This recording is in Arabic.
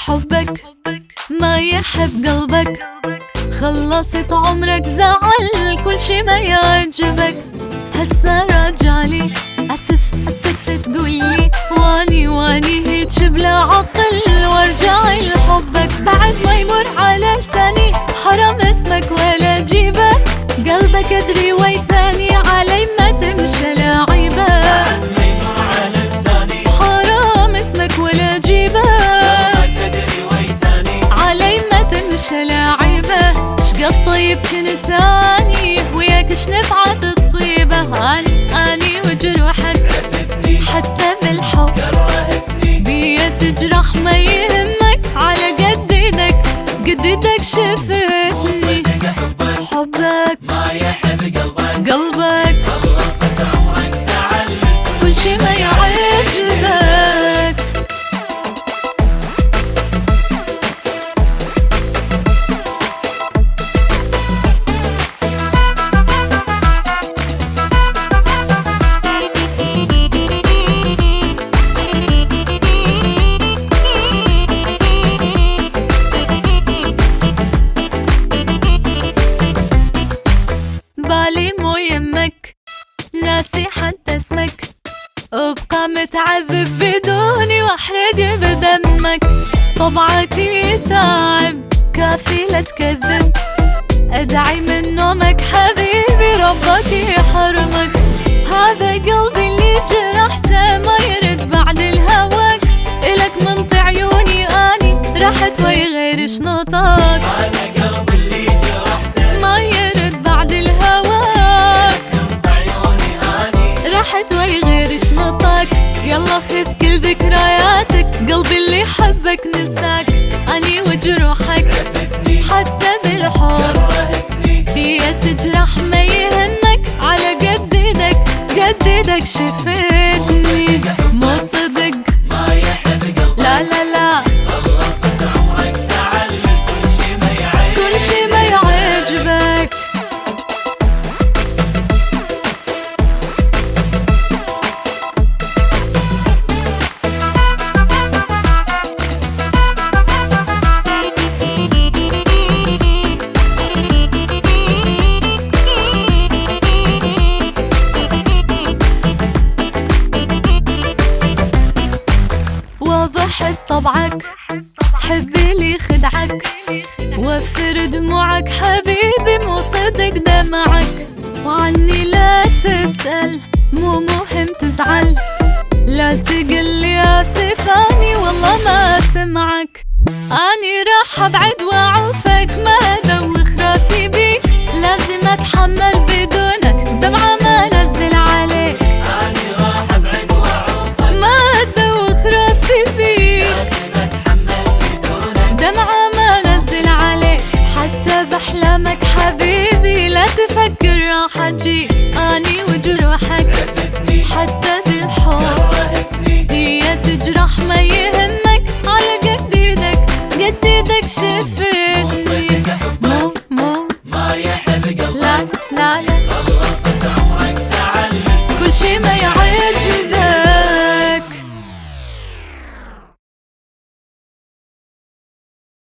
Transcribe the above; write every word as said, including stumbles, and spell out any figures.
حبك ما يحب قلبك، خلصت عمرك زعل كل شي ما يعجبك. هسا راجعلي أسف أسف تقولي واني واني هيج بلا عقل، وارجع لحبك بعد ما يمر على لساني. حرام اسمك ولا جيبك، قلبك ادري ويثاني علي ما تمشي لعيبك. حرام اسمك ولا جيبك، علي ما تمشي لعيبه. شقد طيب كنت اني وياك شنفعت الطيبه. اني اني وجروحك حتى بالحب بيا تجرح ما يهمك، على قد ايدك قد ايدك شفتني. حبك ما يحب قلبك قلبك خلصت عمرك زعل كل شي ما يعجبك. بالي مو يمك ناسي حتى اسمك، ابقى متعذب بدوني واحرق بدمك. طبعك يتعب كافي لا تكذب، ادعي من نومك حبيبي ربك يحرمك. هذا قلبي اللي جرحته ما يرد بعد الهواك، الك منطي عيوني اني راحت ويغير شنطك. راحت ويغير شنطك، يلا خذ كل ذكرياتك. قلبي اللي حبك نساك، اني وجروحك حتى بالحب بيا تجرح ما يهمك، على قد ايدك قد ايدك شفتني. مو صدق ما يحب قلبك لا لا لا، خلصت عمرك زعل كل شي ما يعجبك كل شي ما يعجبك. واضح بطبعك تحبي لي خدعك، وفر دموعك حبيبي مو صدق دمعك. وعني لا تسأل مو مهم تزعل، لا تقلي اسفاني والله ما سمعك. اني راح ابعد واعوفك ما ادوخ راسي بيك، لازم اتحمل بدونك دمعة ما نزل عليك. اني راح ابعد واعوفك ما ادوخ راسي بيك، لازم اتحمل بدونك دمعة ما نزل عليك. حتى بأحلامك حبيبي لا تفكر راح اجيك، اني وجروحك حتى